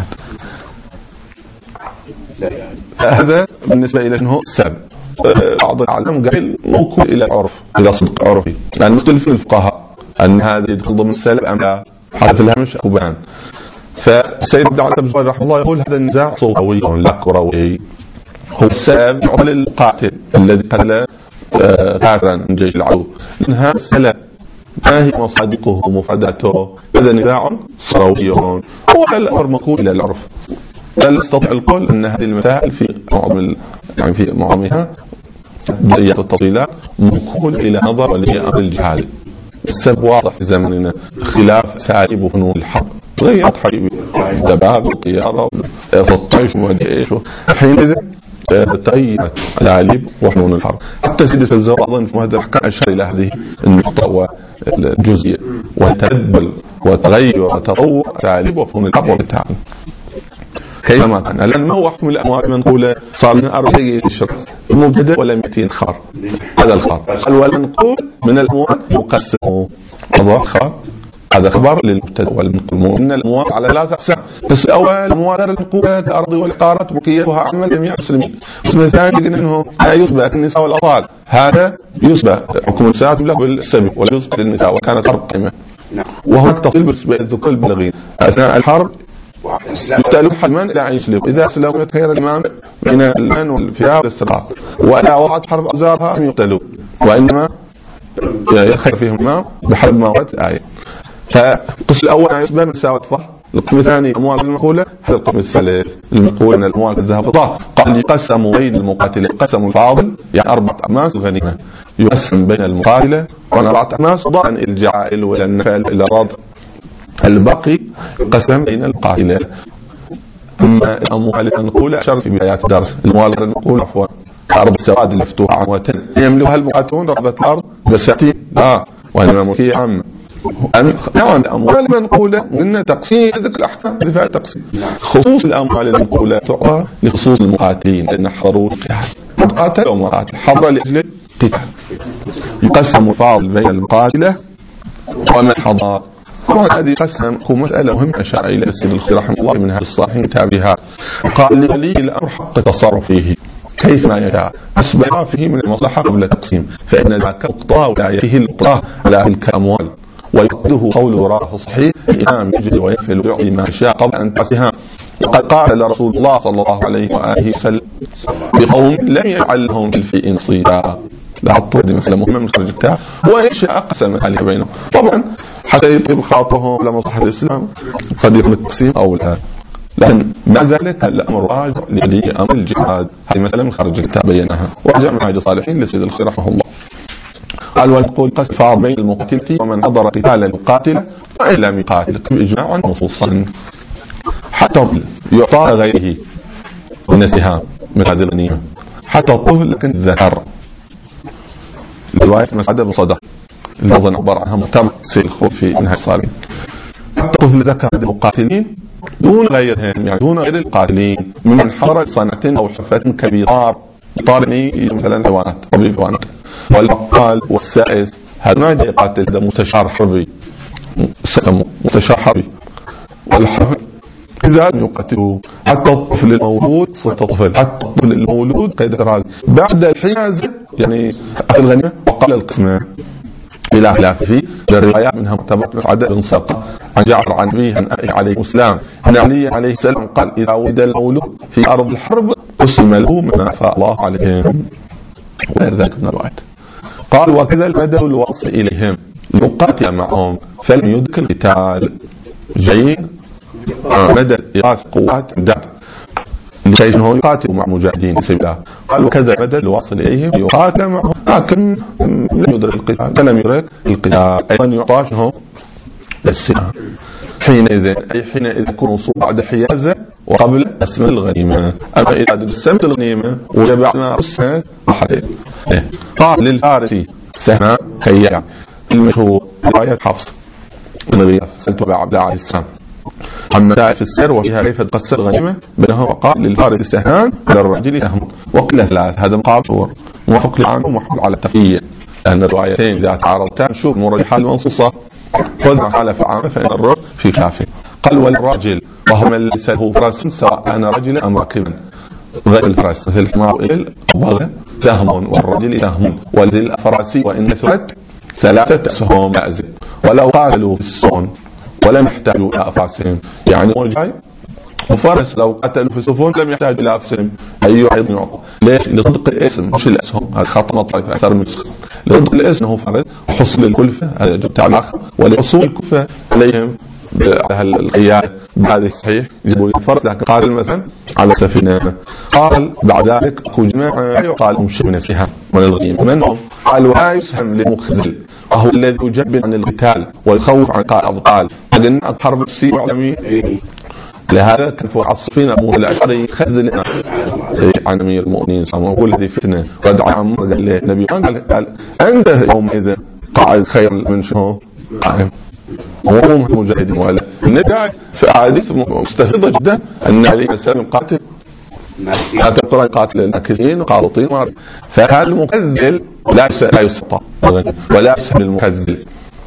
هذا بالنسبة إلى شنو السبب. بعض العالم قال موكول إلى العرف إلى صدق عرفي، لأن مختلف الفقهاء أن هذا يدخل ضمن السلب أم لا، حرف الهمش كبان. فالسيد عبد العزيز رحمه الله يقول هذا النزاع صلوي لا كروي، هو السبب يعطى للقاتل الذي قتل كافرا من جيش العدو، لأنها سلب ما هي مصادقه ومفرداته، هذا نزاع صلوي وهذا الأمر موكول إلى العرف. لا نستطيع القول أن هذه المسائل في معظمها جزئيات التفصيلات موكول إلى نظر ولي أمر الجهاد. السبب واضح في زمننا، اختلاف أساليب وفنون الحرب تغيرت حبيبي، الدباب والطيارة والطيش والجيش، حينئذ تغيرت أساليب وفنون الحرب. حتى سيدة الزوء أظن في مهد الأحكام أشار إلى هذه النقطة والجزئية، وتبدل وتغير وتطور أساليب وفنون الحرب والقتال كيفما كان. لأن ما هو حكم الأموال منقولة صار من 40 الشرط مبتدأ ولا 200 خبر، هذا الخبر قال والمنقول من الأموال مقسم خبر، هذا خبر للمبتدأ والمنقول من الأموال على 3 أقسام. بس الأول أموال المنقولة الأرض والعقارات بقيتها عمل جميع المسلمين. القسم الثاني قلنا أنه لا يسبق النساء والأطفال، هذا يسبق حكم النساء له بالسبب ولا يسبق للنساء وكانت حرب قائمة، وهو تفضيل بالنسبة للذكور البالغين أثناء الحرب يقتلوا حلمان لا يسلم، إذا أسلموا خير الإمام بين المن والفياء والاستقاط، وإذا وقعت حرب أوزارها أن يقتلوا، وإنما يخير فيهم الإمام بحسب ما ورد الآية. فالقسم الأول يسبق النساء والأطفال. القسم الثاني أموال المنقولة. هذا القسم الثالث المنقولة من الأموال الذهب والفضة. قال يقسم بين المقاتلين، قسم الفاضل يعني 4 أماس الغنيمة، يقسم بين المقاتلة و4 أماس ضمن الجعائل وإلى النفل إلى الرض، الباقي قسم بين القائلة. أما الأموال المنقولة أشار في بدايات الدرس، الأموال المنقولة عفوا أرض السواد المفتوحة عامة يملكها المقاتلون رغبة الأرض بساتين لا، وإنما ملكية عامة. نعم الأموال المنقولة قلنا تقسيم ذكر الأحكام فيها تقسيم، خصوص الأموال المنقولة تعطى لخصوص المقاتلين لأن حضروا القتال، قاتل ومقاتل حضر لأجل القتال. يقسم الفاضل بين المقاتلة ومن حضر. طبعا هذه قسم مسألة مهمة أشار إلى السيد الخضير رحمه الله من هذا الصحيح كتابها. قال لولي الأمر حق التصرف فيه كيف ما يشاء أسبق فيه من المصلحة قبل التقسيم، فإن ذاك اقتضاء ولايته الاقتضاء على تلك الأموال، ويقده قوله راه صحيح الإمام يجري ويفعل ويعطي ما شاء قبل أن تقسمها. وقد قال رسول الله صلى الله عليه وآله وسلم بقوم لم يجعل لهم في نصيبا، لا الطرد مثل مهمة من خرج الكتاب وإن شاء أقسم عليه بينهم. طبعا حتى يطيب خاطرهم لمصلحة الإسلام قد يكون التقسيم أو لا، لكن مع ذلك الأمر راجع لأمر الجهاد، هذه مثلا من خرج الكتاب بينها وجاء من حاجة صالحين لسيد الخير رحمه الله. قال والمقول قسم فاض بين المقاتلة ومن حضر قتال المقاتلة وإن لم يقاتل بإجماع نصوصا، حتى يعطى غيره من السهام من هذه الغنيمة، حتى الطفل لكن الذكر. رواية مسعد بن صدق النظر عبارة عنها متابع سيل في منها الصالحين، حتى الطفل ذكر المقاتلين دون غيرهم يعني دون غير القاتلين ممن حضر صنعة أو حفة كبيرة طارني مثلا حيوانات طبيب حيوانات، والبقال والسائس هذا ما يقاتل، هذا مستشار حربي مستشار حربي، والحرب إذا يقاتلوا حتى الطفل المولود صوت طفل، حتى الطفل المولود قيد الرازي بعد الحياز يعني الغنيمة وقال القسمة بلا خلاف فيه. الروايات منها متابعة مسعد بن صدق عن جعفر عن أبيه عليه السلام أن علي عليه السلام قال إذا ولد المولود في أرض الحرب قسم له مما أفاء الله عليهم وغير ذلك من الروايات. قال وكذا البدء الوصل إليهم يقاتل معهم فلم يدرك القتال جايين مدى إيقاف قوات دعم لكي أنه يقاتل مع مجاهدين في سبيل الله. قال وكذا بدل الواصل إليهم يقاتل معهم لكن لم يدرك القتال فلم يدرك القتال أيضا يعطى شنو السلاح حينئذ يكون بعد حيازة وقبل قسم الغنيمة. أما إذا قسمت الغنيمة وبعد ما قسمت قال للفارسي سهمان هيا المشهور رواية حفص بن غياث سألت عبد الله عليه السلام عن مسائل السر وفيها كيف تقسم الغنيمة بينهم وقال للفارس سهمان وللرجل سهم وكل ثلاث. هذا مقابل موافق لعنه ومحمول على التقييد لأن الروايتين إذا تعارضتان شوف مرجحة المنصوصة خذ ما خالف عنه فإن الرجل في كافر. قال والراجل وهو من ليس له فرس سواء كان رجلا أم راكبا غير الفرس مثل الحمار أو سهم والرجل سهم وللفرس وإن ثبت 3 أسهم لازم ولو قاتلوا في الصون ولم يحتاجوا إلى أفراسهم يعني والجاي وفرس لو قتلوا في السفن لم يحتاجوا إلى أفراسهم أيوة أيضا يعطى. ليش؟ لصدق الاسم مش الأسهم. هذا خط مطلق أكثر من نسخة. لصدق الاسم هو فرس حصول الكلفة هذا جبت على الآخر ولحصول الكلفة عليهم على القيادة بهذه صحيح يجيبوا الفرس لكن قاتل مثلا على سفينة. قال بعد ذلك أكو جماعة قال هم شيء من السهام من الغنيمة منهم قال ولا يسهم لمخذل وهو الذي يجبن عن القتال ويخوف عن الأبطال. قلنا الحرب السيء وعلمي لهذا كان فوق الصفين أبو الأشعري يخذل عن أمير المؤمنين ويقول هذه فتنة ودعا عمر النبي قال أنت يومئذ قاعد خير من شنو قائم وهم مجاهدين. ولا النبي في أحاديث مستفيضة جدا أن عليه السلام قاتل حتى القرآن قاتل الأكلين وقاطين فهذا المكذل لا يسطى ولا يسهل المكذل.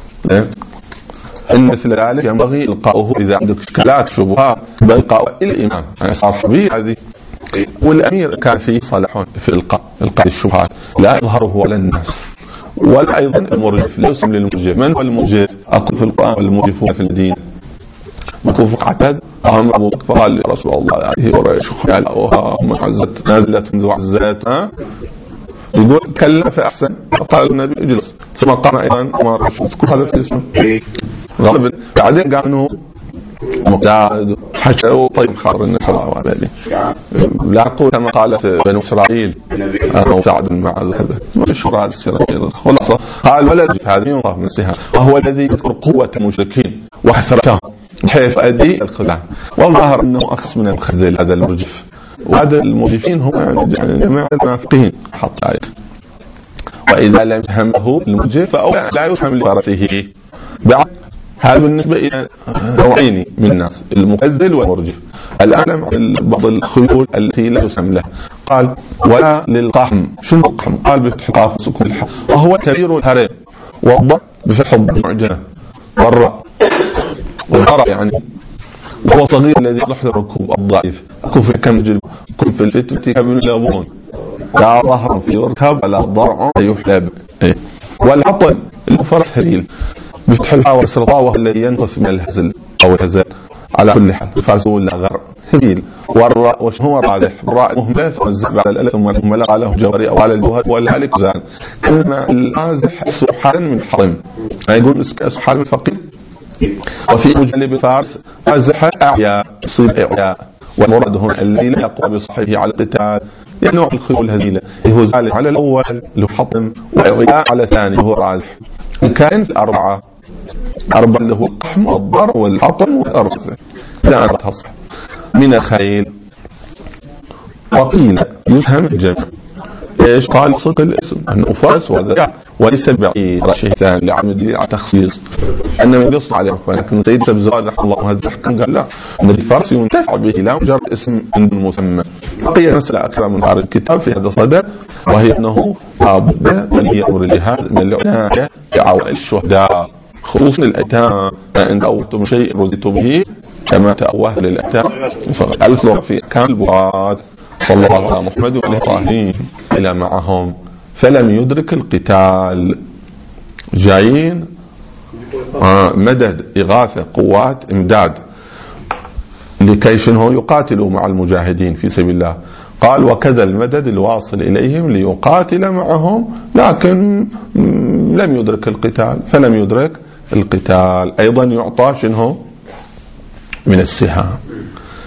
إن مثل ذلك ينبغي إلقاؤه إذا عندك إشكالات شبهات بإلقاء الإمام يعني صار حبيب هذه. والأمير كان فيه صلاح في إلقاء الشبهات لا يظهره على الناس. ولا أيضا المرجف لا يسمى للمرجف. من هو المرجف؟ أقول في القرآن والمرجفون في الدين مكوف عتاد أمر أبو بكر قال يا رسول الله عليه وريش خيالها عزت نازلة ذو عزات يقول كلا فأحسن قال النبي اجلس ثم قام أيضا عمر اذكر هذا اسمه غالبا بعدين قال انه مقداد حشا طيب خار النساء وعلى لا أقول كما قالت بنو إسرائيل أو سعد مع هذا مشهور هذا السر خلاصة. قال ولا هذه الله من سها وهو الذي يذكر قوة المشركين وحسرتهم بحيث أدي الخداع والظاهر أنه أخص من الخزيل هذا المرجف. وهذا المرجفين هم يعني جماعة المنافقين حط آية وإذا لم يفهمه المرجف فأو لا يفهم لفرسه. بعد هذا بالنسبة إلى نوعين من الناس المكذل والمرجف. الآن بعض الخيول التي لا يسمى له قال ولا للقحم. شنو القحم؟ قال بفتح القاف وسكون الحاء وهو كبير الهرم والضاء بفتح المعجمة والضراء يعني وهو صغير الذي يصلح للركوب الضعيف. كف كم جلب كف الفتنة كم لابون لا ظهر في يركب ولا ضرع يحلب. والعطل الفرس هريل بفتح الحاء والسرطاء وهو الذي ينقص من الهزل أو الهزل على كل حال الفارس ولا غر هزيل. والراء وشنو راجح الراء مهمله والزب على الالف ثم المهمله على جوهري او على الجوهر والهالك زان كلمه الازح سحالا من حرم يقول سحال من فقير. وفي مجلب فارس ازح اعياء تصيب اعياء والمراد هنا الذي لا يقوى بصحيحه على القتال يعني نوع الخيول الهزيله هو زال على الاول اللي حطم وعياء على الثاني هو راجح. الكائن الأربعة اللي هو القحم والضر والحطم والأرز لا تصح من الخيل. وقيل يفهم الجمع. ايش قال صدق الاسم انه فرس وذراع وليس بعير شيء ثاني لعمد التخصيص انما يصل عليه. ولكن سيد سبزوال رحمه الله هذا الحكم قال لا ان الفرس ينتفع به لا مجرد اسم مسمى. بقي مسألة أخرى من عرض الكتاب في هذا الصدد وهي أنه لابد من يأمر الجهاد من العناية بعوائل الشهداء خصوصا الأيتام. إن أوتم شيء رزقتم به كما تأوه للأيتام فالفرق في كان البعاد صلى الله على محمد وعليه الطاهرين إلى معهم فلم يدرك القتال. جايين مدد إغاثة قوات إمداد لكي شنو يقاتلوا مع المجاهدين في سبيل الله. قال وكذا المدد الواصل إليهم ليقاتل معهم لكن لم يدرك القتال فلم يدرك القتال. أيضا يعطى شنو من السهام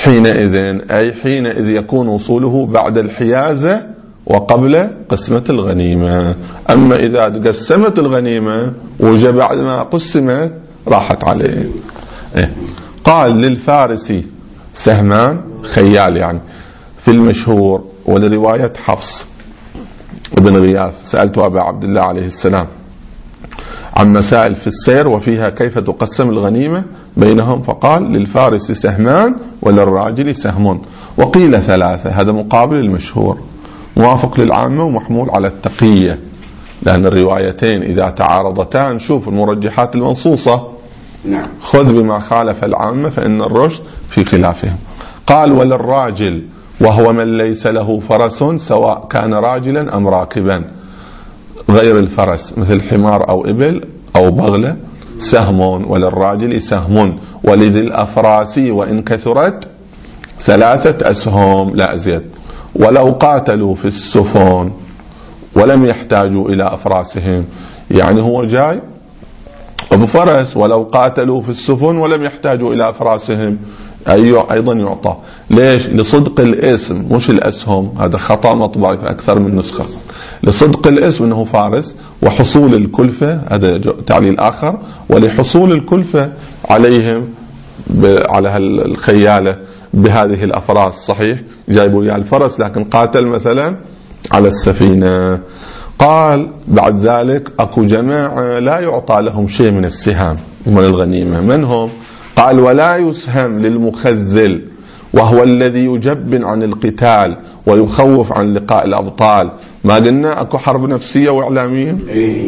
حينئذ أي حينئذ يكون وصوله بعد الحيازة وقبل قسمة الغنيمة. أما إذا تقسمت الغنيمة وجاء بعد ما قسمت راحت عليه. قال للفارس سهمان، خيال يعني، في المشهور ولرواية حفص بن غياث سألت أبا عبد الله عليه السلام عن مسائل في السير وفيها كيف تقسم الغنيمة بينهم، فقال للفارس سهمان وللراجل سهم، وقيل 3. هذا مقابل المشهور، موافق للعامة ومحمول على التقية، لأن الروايتين إذا تعارضتان شوف المرجحات المنصوصة، خذ بما خالف العامة فإن الرشد في خلافهم. قال وللراجل وهو من ليس له فرس سواء كان راجلا أم راكبا، غير الفرس مثل حمار أو إبل أو بغلة، سهم، وللراجل سهم، ولذي الأفراس وإن كثرت 3 أسهم لا أزيد، ولو قاتلوا في السفن ولم يحتاجوا إلى أفراسهم، يعني هو جاي بفرس ولو قاتلوا في السفن ولم يحتاجوا إلى أفراسهم أيضا يعطى. ليش؟ لصدق الاسم مش الأسهم، هذا خطأ مطبعي في أكثر من نسخة، لصدق الاسم أنه فارس، وحصول الكلفة هذا تعليل آخر، ولحصول الكلفة عليهم على الخيالة بهذه الأفراس. صحيح جايبوا إياه الفرس لكن قاتل مثلا على السفينة. قال بعد ذلك أكو جماعة لا يعطى لهم شيء من السهام من الغنيمة، من هم؟ قال ولا يسهم للمخذل وهو الذي يجبن عن القتال ويخوف عن لقاء الأبطال. ما قلنا أكو حرب نفسية وإعلامية؟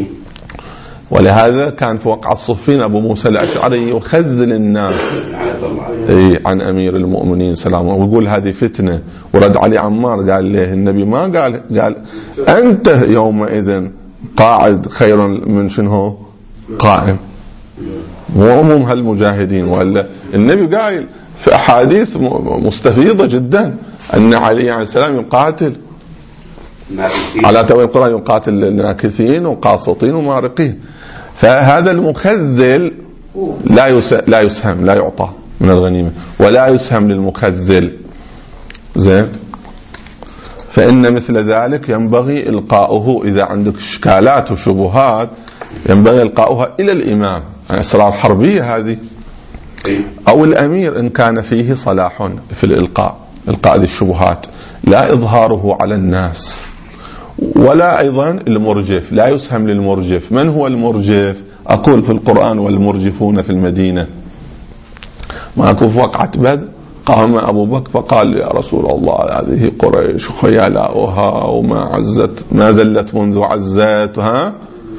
ولهذا كان في وقع الصفين أبو موسى الأشعري يخذل الناس عن أمير المؤمنين سلامه، ويقول هذه فتنة. ورد علي عمار قال له النبي ما قال أنت يومئذ قاعد خير من شنو قائم، مو عموم هالمجاهدين. ولا النبي قايل في أحاديث مستفيضة جدا أن علي عليه السلام يقاتل على توي القرآن، يقاتل الناكثين وقاسطين ومارقين. فهذا المخذل لا يسهم، لا يعطى من الغنيمة، ولا يسهم للمخذل. زين، فإن مثل ذلك ينبغي إلقاؤه إذا عندك إشكالات وشبهات، ينبغي إلقاؤها إلى الإمام، يعني أسرار حربية هذه، أو الأمير إن كان فيه صلاح في إلقاء هذه الشبهات، لا إظهاره على الناس. ولا أيضا المرجف، لا يسهم للمرجف. من هو المرجف؟ أقول في القرآن والمرجفون في المدينة. ما أكو في وقعة بدر قام أبو بكر فقال يا رسول الله هذه قريش خيلاؤها وما ما زلت منذ عزتها،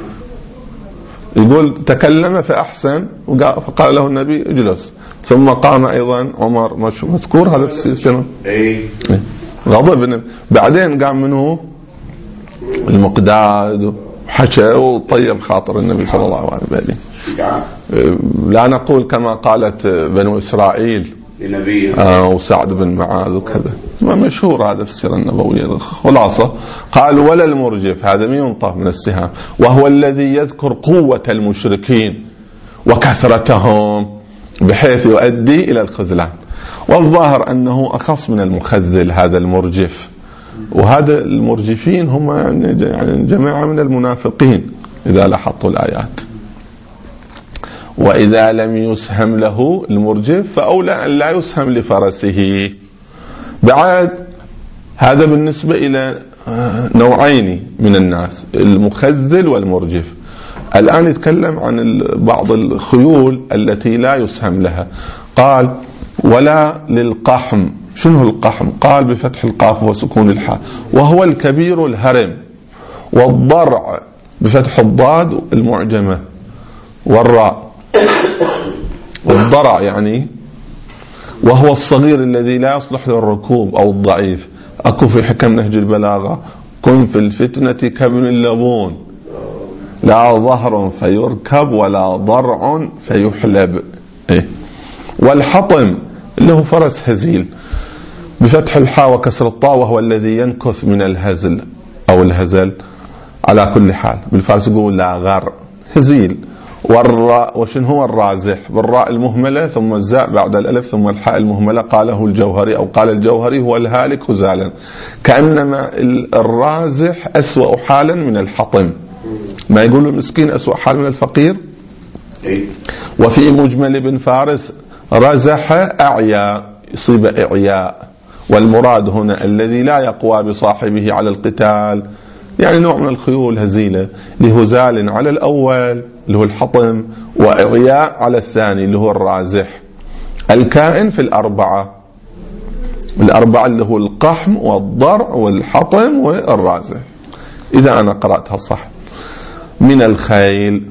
يقول تكلم فأحسن فقال له النبي اجلس، ثم قام أيضا عمر مذكور هذا السنة غضب. بعدين قام منه المقداد وحكى وطيب خاطر النبي صلى الله عليه وسلم. لا نقول كما قالت بنو إسرائيل وسعد بن معاذ وكذا، ما مشهور هذا في السيرة النبوية. خلاصة قال ولا المرجف، هذا من ينطف من السهام، وهو الذي يذكر قوة المشركين وكثرتهم بحيث يؤدي إلى الخذلان. والظاهر أنه أخص من المخذل هذا المرجف، وهذا المرجفين هم يعني جماعة من المنافقين إذا لاحظتوا الآيات. وإذا لم يسهم له المرجف فأولى أن لا يسهم لفرسه. بعد هذا بالنسبة إلى نوعين من الناس، المخذل والمرجف. الآن يتكلم عن بعض الخيول التي لا يسهم لها. قال ولا للقحم. شنو القحم؟ قال بفتح القاف وسكون الحاء، وهو الكبير الهرم، والضرع بفتح الضاد المعجمة والراء. والضرع يعني وهو الصغير الذي لا يصلح للركوب أو الضعيف. أكو في حكم نهج البلاغة كن في الفتنة كابن اللبون، لا ظهر فيركب ولا ضرع فيحلب. والحطم اللي هو فرس هزيل بفتح الحاء وكسر الطاء، وهو الذي ينكث من الهزل أو الهزل على كل حال. بالفارس يقول لا غر هزيل، وشن هو الرازح؟ بالراء المهملة ثم الزاء بعد الألف ثم الحاء المهملة. قاله الجوهري أو قال الجوهري هو الهالك زالا، كأنما الرازح أسوأ حالا من الحطم. ما يقول المسكين أسوأ حال من الفقير. وفي مجمل ابن فارس رزح أعيا، يصيب إعياء، والمراد هنا الذي لا يقوى بصاحبه على القتال، يعني نوع من الخيول هزيلة، لهزال على الأول اللي هو الحطم، وإعياء على الثاني اللي هو الرازح. الكائن في الأربعة اللي هو القحم والضرع والحطم والرازح، إذا أنا قرأتها صح. من الخيل.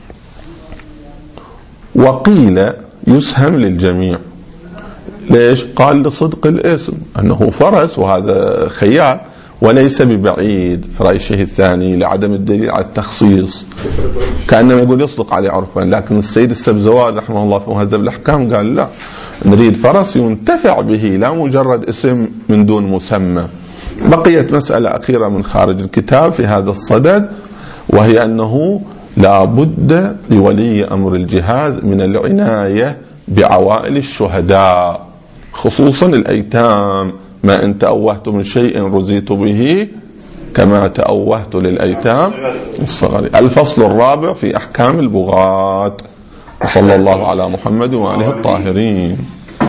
وقيل يسهم للجميع. ليش؟ قال لصدق الاسم أنه فرس وهذا خيال، وليس ببعيد في رأي الشيخ الثاني لعدم الدليل على التخصيص، كأنما يقول يصدق عليه عرفا. لكن السيد السبزوار رحمه الله في مهذب الأحكام قال لا، نريد فرس ينتفع به لا مجرد اسم من دون مسمى. بقيت مسألة أخيرة من خارج الكتاب في هذا الصدد، وهي أنه لا بد لولي أمر الجهاد من العناية بعوائل الشهداء، خصوصا الأيتام. ما إن تأوهت من شيء رزيت به كما تأوهت للأيتام الصغار. الفصل الرابع في أحكام البغاة. صلى الله على محمد وآله الطاهرين.